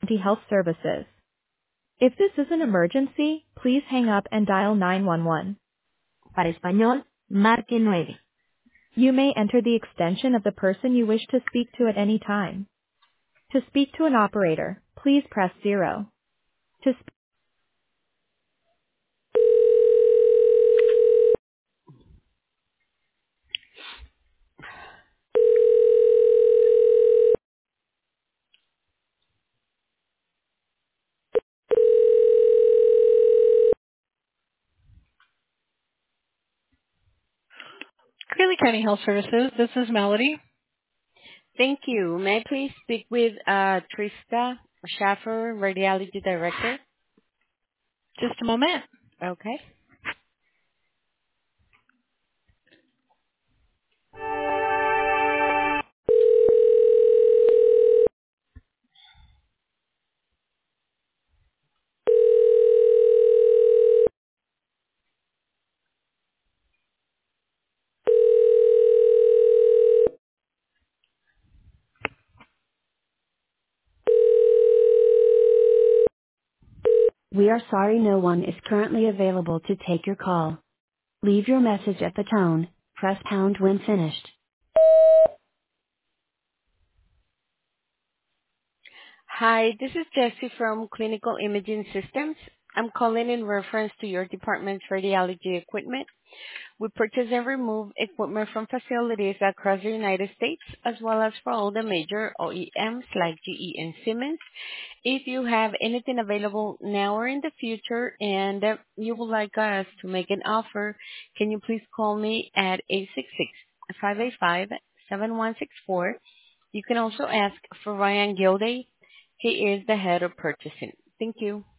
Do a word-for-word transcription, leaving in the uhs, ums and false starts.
Health Services. If this is an emergency, please hang up and dial nine one one. Para español, marque nueve. You may enter the extension of the person you wish to speak to at any time. To speak to an operator, please press zero. To sp- Greeley County Health Services, this is Melody. Thank you. May I please speak with uh, Trista Schaffer, Radiology Director? Just a moment. Okay. We are sorry no one is currently available to take your call. Leave your message at the tone. Press pound when finished. Hi, this is Jessie from Clinical Imaging Systems. I'm calling in reference to your department's radiology equipment. We purchase and remove equipment from facilities across the United States, as well as for all the major O E Ms like G E and Siemens. If you have anything available now or in the future and uh, you would like us to make an offer, can you please call me at eight six six, five eight five, seven one six four. You can also ask for Ryan Gilday. He is the head of purchasing. Thank you.